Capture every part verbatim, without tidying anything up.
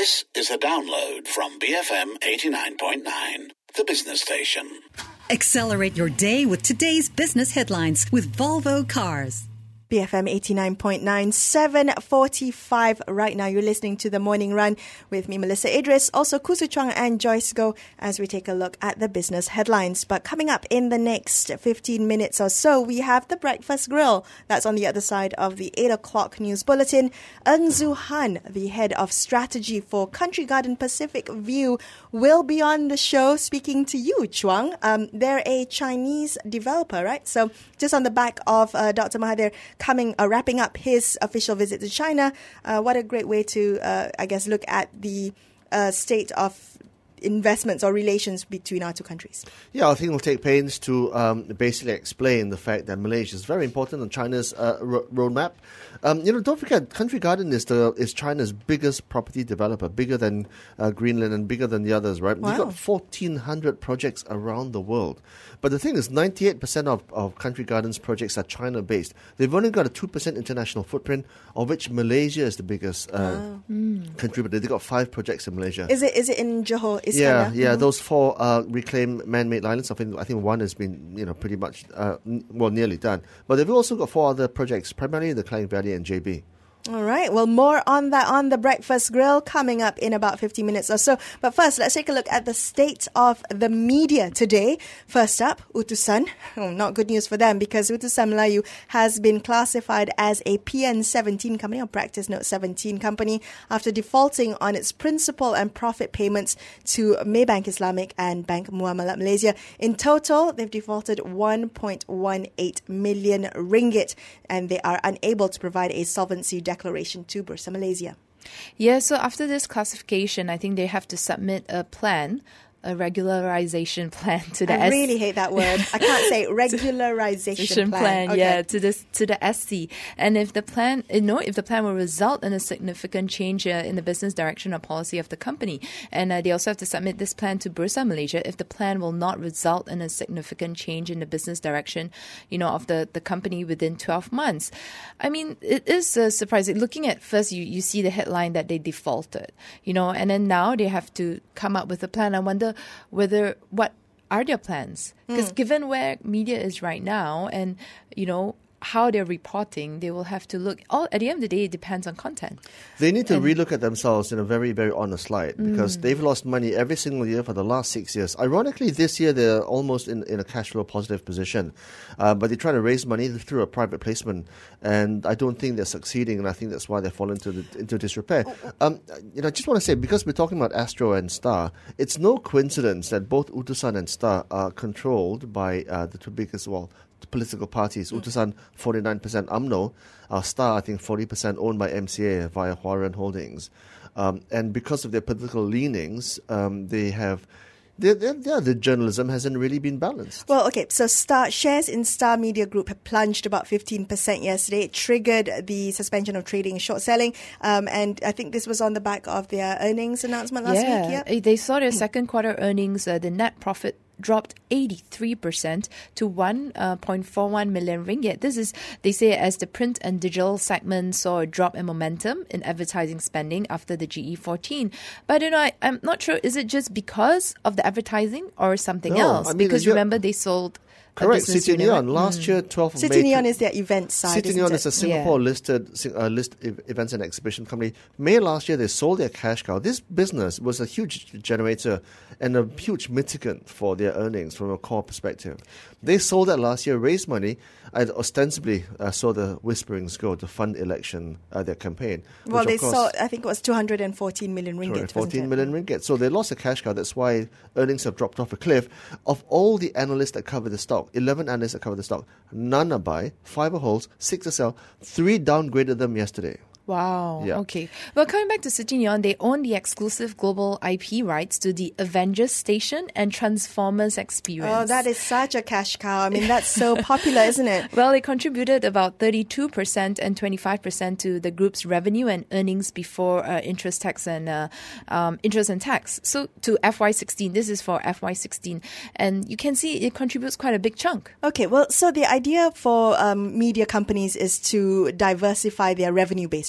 This is a download from B F M eighty-nine point nine, the business station. Accelerate your day with today's business headlines with Volvo Cars. B F M eighty-nine point nine, seven forty-five right now. You're listening to The Morning Run with me, Melissa Idris, also Kusu Chuang and Joyce Go, as we take a look at the business headlines. But coming up in the next fifteen minutes or so, we have the Breakfast Grill. That's on the other side of the eight o'clock news bulletin. Ng Zu Han, the head of strategy for Country Garden Pacific View, will be on the show speaking to you, Chuang. Um, they're a Chinese developer, right? So just on the back of uh, Doctor Mahathir coming, uh, wrapping up his official visit to China, uh, what a great way to, uh, I guess, look at the uh, state of investments or relations between our two countries. Yeah, I think we'll take pains to um, basically explain the fact that Malaysia is very important on China's uh, ro- roadmap. Um, you know, don't forget, Country Garden is the is China's biggest property developer, bigger than uh, Greenland and bigger than the others, right? Wow. They've got fourteen hundred projects around the world. But the thing is, ninety-eight percent of, of Country Garden's projects are China-based. They've only got a two percent international footprint, of which Malaysia is the biggest uh, wow. mm. contributor. They've got five projects in Malaysia. Is it is it in Johor? Iskandar? Yeah, yeah. Mm-hmm. Those four uh, reclaimed man-made islands. I think I think one has been, you know, pretty much uh, n- well nearly done. But they've also got four other projects, primarily in the Klang Valley and J B. All right. Well, more on that on the Breakfast Grill coming up in about fifty minutes or so. But first, let's take a look at the state of the media today. First up, Utusan. Oh, not good news for them because Utusan Melayu has been classified as a P N seventeen company or Practice Note seventeen company after defaulting on its principal and profit payments to Maybank Islamic and Bank Muamalat Malaysia. In total, they've defaulted one point one eight million ringgit and they are unable to provide a solvency declaration to Bursa Malaysia. Yeah, so after this classification, I think they have to submit a plan, a regularization plan to the I S- really hate that word. I can't say regularization plan. plan okay. Yeah, to this to the S C. And if the plan, you know, if the plan will result in a significant change uh, in the business direction or policy of the company, and uh, they also have to submit this plan to Bursa Malaysia. If the plan will not result in a significant change in the business direction, you know, of the, the company within twelve months. I mean, it is uh, surprising. Looking at first, you you see the headline that they defaulted, you know, and then now they have to come up with a plan. I wonder whether what are their plans? Because mm. given where media is right now and, you know, how they're reporting, they will have to look. All at the end of the day, it depends on content. They need to and, relook at themselves in a very, very honest light because mm. they've lost money every single year for the last six years. Ironically, this year they're almost in, in a cash flow positive position, uh, but they're trying to raise money through a private placement, and I don't think they're succeeding, and I think that's why they've fallen into the, into disrepair. Um, you know, I just want to say, because we're talking about Astro and Star, it's no coincidence that both Utusan and Star are controlled by uh, the two biggest, well, political parties. Mm. Utusan forty-nine percent U M N O, uh, Star I think forty percent owned by M C A via Huarun Holdings, um, and because of their political leanings, um, they have. They're, they're, yeah, the journalism hasn't really been balanced. Well, okay, so Star shares in Star Media Group have plunged about fifteen percent yesterday. It triggered the suspension of trading and short selling, um, and I think this was on the back of their earnings announcement last yeah, week. Yeah, they saw their second quarter earnings, uh, the net profit dropped eighty-three percent to one point four one million ringgit. This is, they say, as the print and digital segment saw a drop in momentum in advertising spending after the G E fourteen. But, you know, I, I'm not sure, is it just because of the advertising or something no, else? I mean, because remember, they sold Correct, City Neon. Unit. Last mm. year, twelfth of City May. Neon is their event side. City Neon it? is a Singapore-listed yeah. uh, list ev- events and exhibition company. May last year, they sold their cash cow. This business was a huge generator and a huge mitigant for their earnings from a core perspective. They sold that last year, raised money, and ostensibly uh, saw the whisperings go to fund election, uh, their campaign. Well, they course, saw, I think it was two hundred fourteen million ringgit. fourteen million ringgit. So they lost a cash cow. That's why earnings have dropped off a cliff. Of all the analysts that cover the stock, eleven analysts that cover the stock, none are buy, five are holds, six are sell, three downgraded them yesterday. Wow. Yeah. Okay. Well, coming back to City Neon, they own the exclusive global I P rights to the Avengers Station and Transformers experience. Oh, that is such a cash cow. I mean, that's so popular, isn't it? Well, it contributed about thirty-two percent and twenty-five percent to the group's revenue and earnings before uh, interest tax and uh, um, interest and tax. So to F Y sixteen, this is for F Y sixteen, and you can see it contributes quite a big chunk. Okay. Well, so the idea for um, media companies is to diversify their revenue base, right?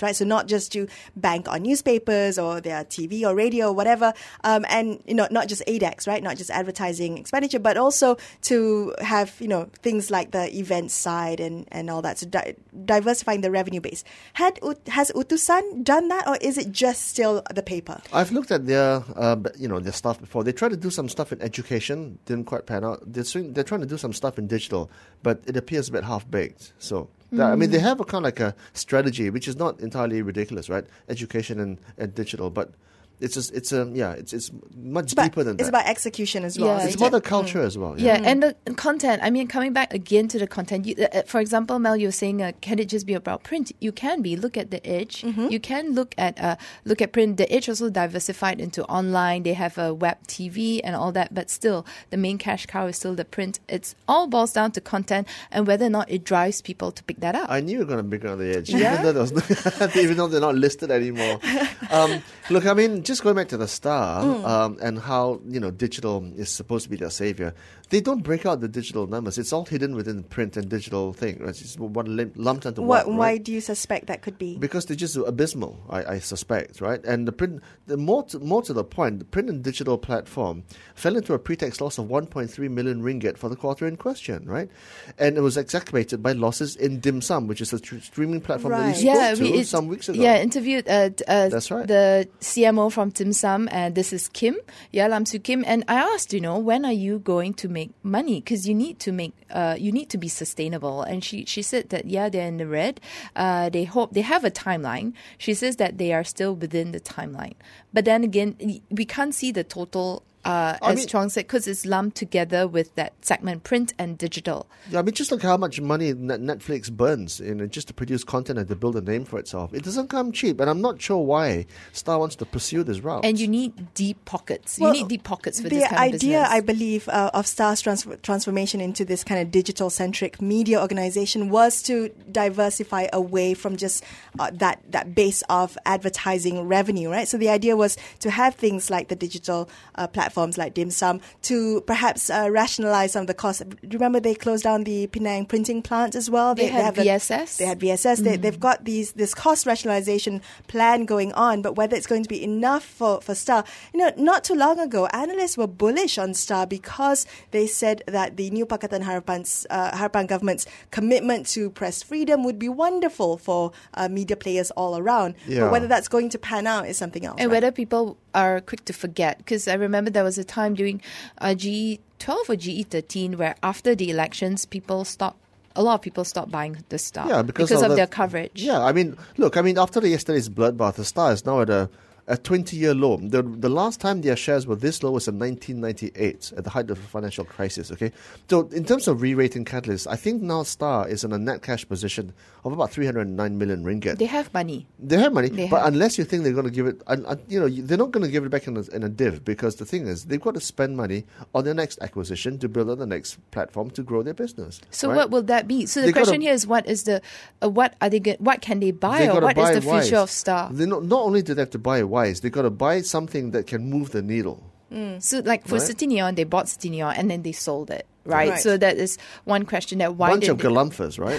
right? So not just to bank on newspapers or their T V or radio or whatever, um, and you know, not just A D E X, right? Not just advertising expenditure, but also to have, you know, things like the event side and, and all that. So di- diversifying the revenue base. Had has Utusan done that, or is it just still the paper? I've looked at their, uh, you know, their stuff before. They tried to do some stuff in education, didn't quite pan out. They're, swing, they're trying to do some stuff in digital, but it appears a bit half-baked. So, mm. that, I mean, they have a kind of like a strategy, which is not entirely ridiculous, right? Education and, and digital, but it's just, it's a, yeah, it's it's much It's deeper about, than it's that. about execution as well. Yeah, isn't It's it? about the culture as well. Yeah, Yeah. and the content. I mean, coming back again to the content. You, uh, for example, Mel, you were saying, uh, can it just be about print? You can be. Look at The Edge. Mm-hmm. You can look at uh, look at print. The Edge also diversified into online. They have a web T V and all that. But still, the main cash cow is still the print. It's all boils down to content and whether or not it drives people to pick that up. I knew you were going to be on the edge, Yeah? even, though there was no, even though they're not listed anymore. Um, look, I mean, just going back to the Star Mm. um, and how, you know, digital is supposed to be their savior. They don't break out the digital numbers. It's all hidden within the print and digital thing. Right? It's one lim- lumped into What, one. why Right? do you suspect that could be? Because they're just abysmal, I, I suspect, right? And the print, the more to, more to the point, the print and digital platform fell into a pre-tax loss of one point three million ringgit for the quarter in question, right? And it was exacerbated by losses in Dim Sum, which is a tr- streaming platform Right. that you spoke Yeah, to we it- some weeks ago. Yeah, interviewed uh, d- uh, That's right. the C M O from Dim Sum, and this is Kim, yeah, Lam Soo Kim, and I asked, you know, when are you going to make money? Because you need to make, uh, you need to be sustainable. And she she said that yeah, they're in the red. Uh, they hope they have a timeline. She says that they are still within the timeline, but then again, y- we can't see the total. Uh, I as mean- Chuang said, because it's lumped together with that segment print and digital. Yeah, I mean, just look how much money Net- Netflix burns in it just to produce content and to build a name for itself. It doesn't come cheap, and I'm not sure why Star wants to pursue this route. And you need deep pockets. Well, you need deep pockets for the this kind of idea, business. I believe, uh, of Star's trans- transformation into this kind of digital-centric media organization was to diversify away from just uh, that that base of advertising revenue, right? So the idea was to have things like the digital uh, platforms like Dim Sum to perhaps uh, rationalize some of the costs. Do you remember they closed down the Penang printing plant as well? They had have a- V S S. They had V S S. They, they've got these this cost rationalization plan going on, but whether it's going to be enough for, for Star, you know, not too long ago, analysts were bullish on Star because they said that the new Pakatan Harapan's, uh, Harapan government's commitment to press freedom would be wonderful for uh, media players all around. Yeah. But whether that's going to pan out is something else. And right? whether people are quick to forget. Because I remember there was a time during uh, G E twelve or G E thirteen where after the elections, people stopped. A lot of people stopped buying the Star Yeah, because, of, of the- their coverage. Yeah, I mean, look, I mean, after the yesterday's bloodbath, the Star is now at a a twenty-year low. The the last time their shares were this low was in nineteen ninety-eight, at the height of the financial crisis, okay? So in terms of re-rating catalysts, I think now Star is in a net cash position of about three hundred nine million ringgit. They have money. They have money, They but have. unless you think they're going to give it, un, un, you know, you- they're not going to give it back in a, in a div, because the thing is, they've got to spend money on their next acquisition to build on the next platform to grow their business. So right? what will that be? So the They gotta- question here is, what is the, uh, what are they? Get, what can they buy, They or gotta what is buy the future wise. of Star? They not, not only do they have to buy wise, they got to buy something that can move the needle. So like for Right. City Neon, they bought City Neon and then they sold it, right? Right. So that is one question. That why Bunch did of they, galumphers, right?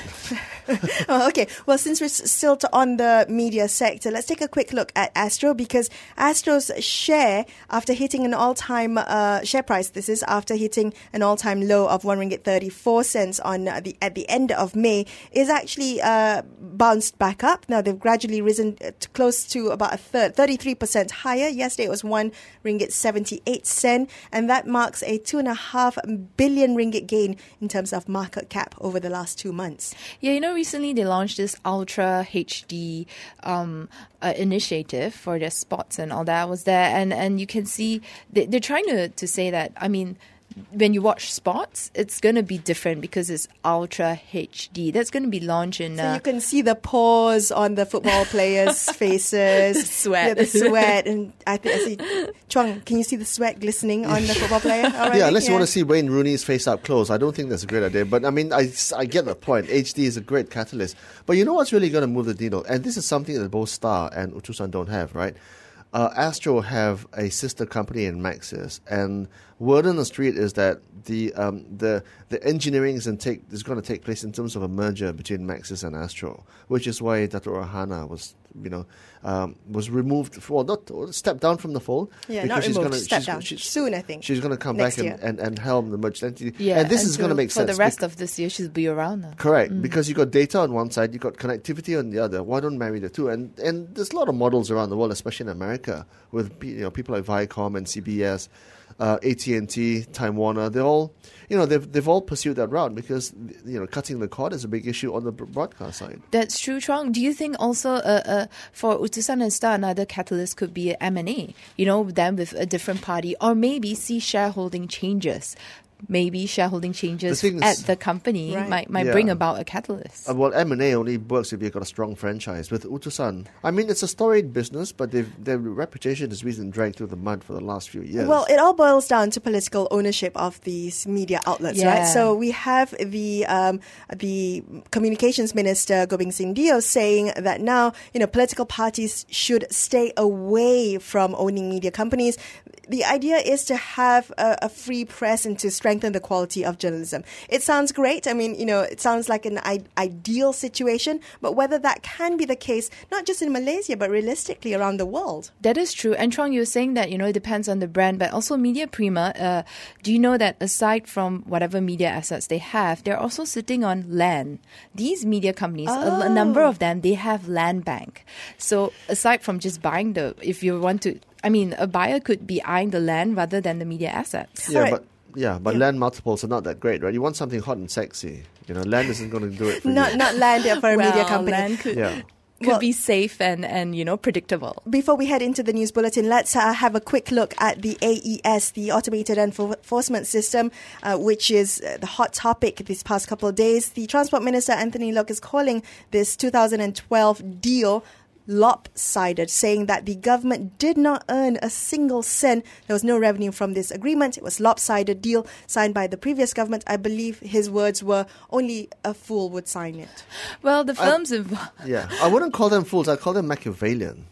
Oh, okay. Well, since we're s- still to on the media sector, let's take a quick look at Astro, because Astro's share, after hitting an all-time uh, share price, this is after hitting an all-time low of one ringgit thirty-four cents on uh, the at the end of May, is actually uh, bounced back up. Now they've gradually risen uh, to close to about a third, thirty-three percent higher. Yesterday it was one ringgit seventy-eight cent, and that marks a two and a half billion ringgit gain in terms of market cap over the last two months. Yeah, you know, recently they launched this Ultra H D um, uh, initiative for their spots and all that. I was there, and, and you can see they, they're trying to, to say that, I mean, when you watch sports, it's going to be different because it's Ultra H D. That's going to be launched in... So Uh, you can see the pores on the football players' faces, The sweat. yeah, the sweat, and I think I see. Chuang, can you see the sweat glistening on the football player? Already? Yeah, unless you want to see Wayne Rooney's face up close, I don't think that's a great idea. But I mean, I, I get the point. H D is a great catalyst. But you know what's really going to move the needle? And this is something that both Star and Utusan don't have, right? Uh, Astro have a sister company in Maxis, and word on the street is that the um, the the engineering is, in take, is going to take place in terms of a merger between Maxis and Astro, which is why Dato' Rahana was you know, um, was removed, well, not stepped down from the fold. Yeah, because not she's removed, gonna, step she's, down. She's, Soon, I think. She's going to come Next back year. and, and, and helm the merged entity. Yeah, and this is going to until- make for sense. the rest bec- of this year. She'll be around now. Correct, because you got data on one side, you got connectivity on the other. Why don't marry the two? And and there's a lot of models around the world, especially in America, with you know people like Viacom and C B S, uh, A T and T, Time Warner. They're all, you know, they've they've all pursued that route because you know cutting the cord is a big issue on the broadcast side. That's true, Trong. Do you think also uh, uh, for Utusan and Star, another catalyst could be M and A? You know, them with a different party, or maybe see shareholding changes. Maybe shareholding changes The thing at is- the company Right. might might Yeah. bring about a catalyst. Uh, well, M and A only works if you've got a strong franchise. With Utusan, I mean, it's a storied business, but they've, their reputation has been dragged through the mud for the last few years. Well, it all boils down to political ownership of these media outlets, Yeah. right? So we have the um, the communications minister Gobind Singh Dio saying that now, you know, political parties should stay away from owning media companies. The idea is to have a, a free press and to strengthen the quality of journalism. It sounds great. I mean, you know, it sounds like an I- ideal situation, but whether that can be the case, not just in Malaysia, but realistically around the world. That is true. And Trong, you were saying that, you know, it depends on the brand, but also Media Prima, uh, do you know that aside from whatever media assets they have, they're also sitting on land. These media companies, a, a number of them, they have land bank. So aside from just buying the, if you want to, I mean, a buyer could be eyeing the land rather than the media assets. yeah, Alright. but yeah, but Yeah. land multiples are not that great, right? You want something hot and sexy. You know, land isn't going to do it for Not you. not land for a media Well, company. land could, Yeah. could Well- be safe and, and, you know, predictable. Before we head into the news bulletin, let's uh, have a quick look at the A E S, the Automated Enforcement System, uh, which is uh, the hot topic these past couple of days. The Transport Minister, Anthony Loke, is calling this two thousand twelve deal lopsided, saying that the government did not earn a single cent. There was no revenue from this agreement. It was lopsided deal signed by the previous government. I believe his words were, only a fool would sign it. Well, the firms involved. Yeah, I wouldn't call them fools. I'd call them Machiavellian.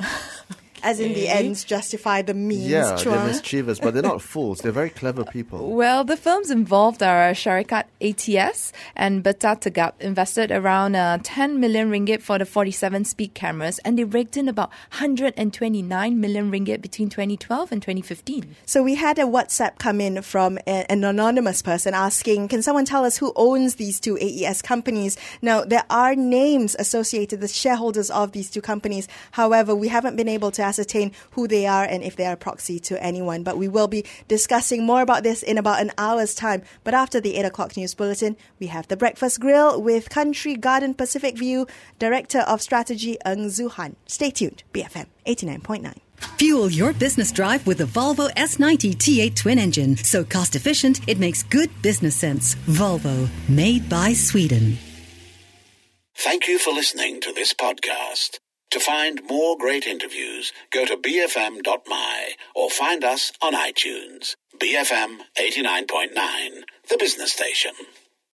As in the ends justify the means. Yeah, they're Chuang. mischievous, but they're not fools. They're very clever people. Well, the firms involved are Syarikat A T S and Beta Tegap, invested around uh, ten million ringgit for the forty-seven speed cameras, and they raked in about one hundred twenty-nine million ringgit between twenty twelve and twenty fifteen. So we had a WhatsApp come in from a, an anonymous person asking, can someone tell us who owns these two A E S companies? Now, there are names associated with shareholders of these two companies. However, we haven't been able to ascertain who they are and if they are a proxy to anyone. But we will be discussing more about this in about an hour's time. But after the eight o'clock news bulletin, we have the Breakfast Grill with Country Garden Pacific View Director of Strategy, Ng Zuhan. Stay tuned. B F M eighty-nine point nine. Fuel your business drive with the Volvo S ninety T eight twin engine. So cost efficient, it makes good business sense. Volvo, made by Sweden. Thank you for listening to this podcast. To find more great interviews, go to b f m dot m y or find us on iTunes. B F M eighty-nine point nine, the business station.